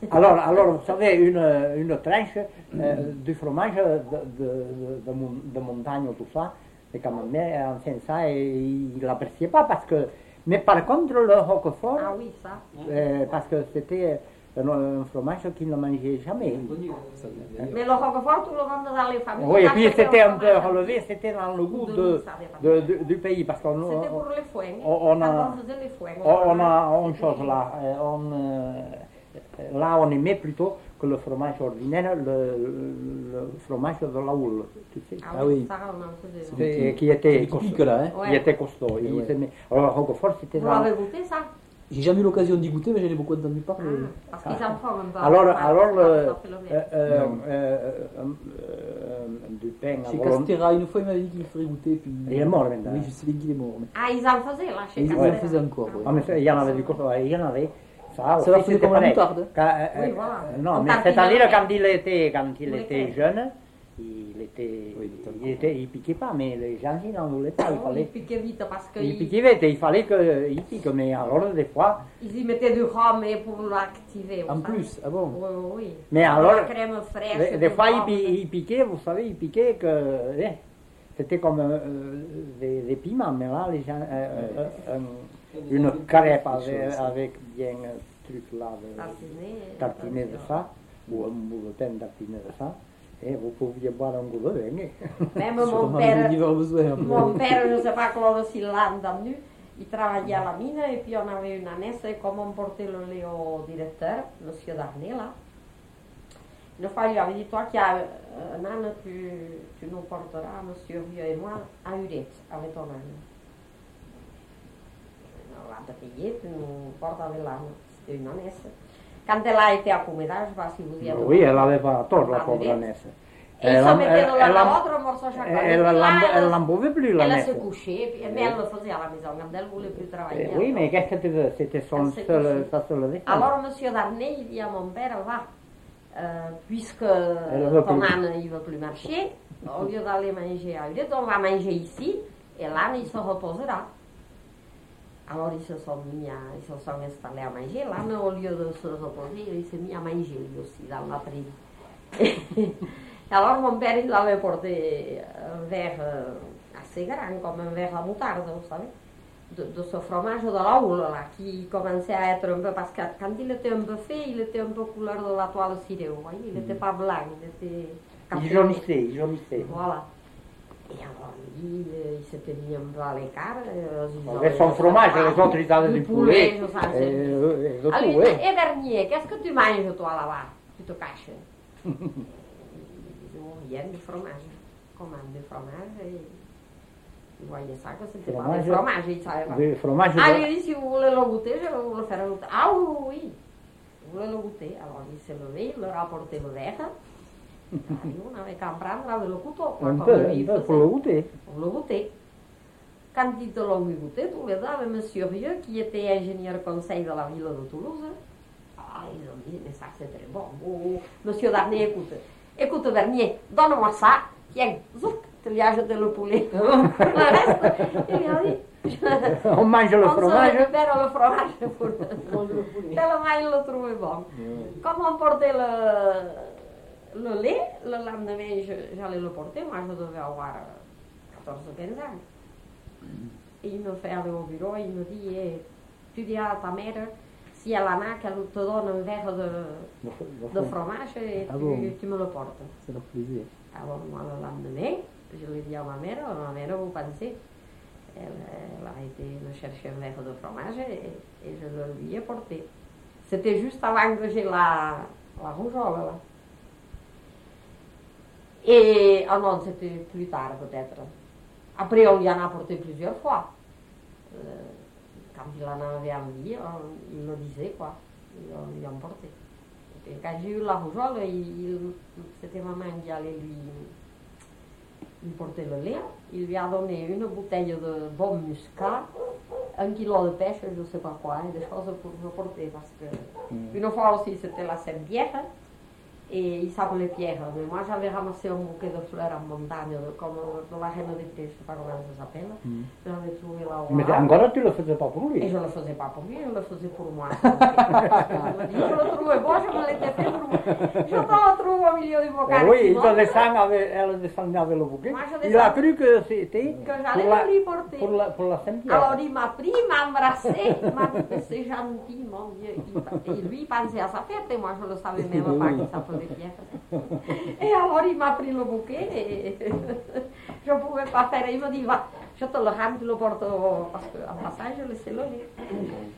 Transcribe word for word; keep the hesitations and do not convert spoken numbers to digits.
Alors, alors, vous savez, une, une tranche euh, du fromage de, de, de, de, mon, de montagne, tout ça, et quand ma mère enseigne ça, et il ne l'appréciait pas parce que... Mais par contre, le roquefort, Ah oui, ça. euh, parce que c'était un, un fromage qu'il ne mangeait jamais. Mais le roquefort, tout le monde dans les familles. Oui, et puis c'était un peu relevé, c'était dans le goût de, de, de, du pays, parce qu'on C'était pour les foins. on, on a, Quand on faisait les foins. on, on a une chose là, on, euh, là on aimait plutôt que le fromage ordinaire, le, le fromage de la houle, tu sais. Ah, Ah oui, oui. ça on en faisait. C'est- qui était typique là, hein. Ouais. qui était costaud. Et Ils ouais. aimaient. Alors le roquefort c'était Vous dans... l'avez goûté ça? J'ai jamais eu l'occasion d'y goûter, mais j'en ai beaucoup entendu parler. Ah, parce qu'ils en font un peu. Alors, alors le, Ça fait le euh, même. euh, Non. euh, euh, euh, du pain à Chez volonté. Castera, une fois, il m'avait dit qu'il le ferait goûter. Puis... Il est mort maintenant. Oui, je sais qu'il est mort. Mais... Ah, ils en faisaient là chez Ils en Castera. faisaient encore, ouais. Ah, mais ça, il y en avait du costaud, il y en avait. Ça, Ça aussi, va faire c'était comme la pareil. moutarde. Quand, euh, Oui, euh, voilà. Non, En mais tartine c'est-à-dire avec. quand il était, quand il Oui, était oui. jeune, il était, Oui, il était il était, il piquait pas, mais les gens ils n'en voulaient pas. Il Oh, ils fallait, piquaient vite parce il qu'ils piquait vite, il fallait qu'il pique, mais alors des fois. ils y mettaient du rhum et pour l'activer. vous En savez. plus, ah bon. Oui, oui, oui. Mais Avec alors, la crème fraîche. Des, des du fois, il, rhum. pi- il piquait, vous savez, il piquait que eh, c'était comme euh, des, des piments, mais là, les gens, euh, euh, euh, une crêpe avec, avec bien un truc là, de, Tartiné. tartiné de ça, ou un bulletin tartiné de ça, et vous pouviez boire un coup de vin. Même Sûrement, mon il père, y avait besoin. un peu. mon père, je ne sais pas comment s'il l'a entendu, il travaillait à la mine et puis on avait une ânesse et comme on portait le lait au directeur, monsieur Darnay là, une fois il lui avait dit, toi qui as euh, un âne, tu, tu nous porteras, monsieur Vieux et moi, à Urette avec ton âne. On va te payer, tu nous portes avec l'âne. C'était une ânesse. Quand elle a été accommodée, je ne sais pas si vous y êtes. Oui, elle avait pas tort, la pauvre Urette. ânesse. Et il se mettait de l'un à l'autre, un morceau chaque fois. Elle Et puis là, elle n'en pouvait plus, Elle l'ânesse. se couchait, puis, mais elle le faisait à la maison, quand elle ne voulait plus travailler. Eh Oui, mais qu'est-ce que tu veux? C'était son Elle s'est seul, couchée. sa seule défense. Alors, monsieur Darnay, il dit à mon père, va, euh, puisque veut ton plus. âne ne veut plus marcher, au lieu d'aller manger à Urette, on va manger ici, et l'âne, il se reposera. Alors, ils se sont mis à, ils se sont installés à manger. L'âne, au lieu de se reposer, il s'est mis à manger, lui aussi, dans la prairie. Alors, mon père, il avait porté un verre euh, assez grand, comme un verre à moutarde, vous savez, de, de ce fromage de la houle, là, qui commençait à être un peu, parce que quand il était un peu fait, il était un peu couleur de la toile cirée, vous voyez, il n'était pas blanc, il était... Il jaunissait, il jaunissait. Voilà. Et alors, lui, euh, il s'était mis un peu à l'écart. euh, ils Avec avaient- son fromage, les autres ils avaient Du du poulet. poulet, je sais, c'est- Et, euh, et de Ah, tout, lui, oui. et Bernier, qu'est-ce que tu manges, toi, là-bas? Tu te caches. Il dit, oh, rien, du fromage. Commande du fromage. Et il voyait ça, que c'était pas Fromage. du fromage, il savait pas. Du fromage Ah, de- il dit, si vous voulez le goûter, je vais vous le faire goûter. Ah oui, oui, oui. Vous voulez le goûter. Alors, il s'est levé, il leur a apporté le verre. Et on avait qu'à prendre avec le couteau, quoi, un comme peu, lui un peu faisait. pour le goûter. Pour le goûter. Quand ils te l'ont vu goûter, tous les deux, avec monsieur Rieux, qui était ingénieur conseil de la ville de Toulouse, ah, ils ont dit, mais ça c'est très bon. Oh, monsieur Darnay, écoute, écoute Bernier, donne-moi ça, tiens, zoup, tu lui as jeté le poulet. Le reste, il lui a dit, On mange le on fromage. se récupère le fromage pour tellement il le trouvait bon. Comme on portait le, le lait, le lendemain, je- j'allais le porter, moi je devais avoir quatorze ou quinze ans. Et il me fait aller au bureau, il me dit, eh, tu dis à ta mère, si elle en a, qu'elle te donne un verre de, de fromage et Ah tu, bon? tu me le portes. Ça leur plaisait. Alors moi le lendemain, je lui dis à ma mère, ma mère, vous pensez, elle, elle a été me chercher un verre de fromage et, et je le lui ai porté. C'était juste avant que j'ai la, la rougeole là. Et, ah non, c'était plus tard peut-être. Après, on lui en a porté plusieurs fois. Euh, quand il en avait envie, on- il le disait, quoi. Et on lui en portait. Et quand j'ai eu la rougeole, il, il- c'était maman qui allait lui, lui porter le lait. Il lui a donné une bouteille de bon muscat, un kilo de pêche, je ne sais pas quoi, et des choses pour me porter. Parce que, Mm. une fois aussi, c'était la Saint-Pierre. et il s'appelait Pierre. Mais moi, j'avais ramassé un bouquet de fleurs en montagne, de, comme de la reine des prés, je ne sais pas comment ça s'appelle. Mm. J'avais trouvé là. Mais encore, tu ne le faisais pas pour lui. Et je ne le faisais pas pour lui, je le faisais pour moi. Je me dis, je le trouvais bon, je me l'étais fait pour moi. Je te le trouve au milieu du bocal. Oui, il te descend avec, elle descendait avec le bouquet. Il a cru que c'était que j'allais lui porter. Pour la, pour la Saint-Pierre. Alors il m'a pris, il m'a embrassé, il m'a dit que c'est gentil, mon Dieu. Il, et lui, il pensait à sa fête, et moi, je ne le savais même pas qu'il s'appelait Pierre. Et alors, il m'a pris le bouquet, et je ne pouvais pas faire. Il me dit, va, je te le rends, tu le portes, parce qu'en passage, je laissais le lire.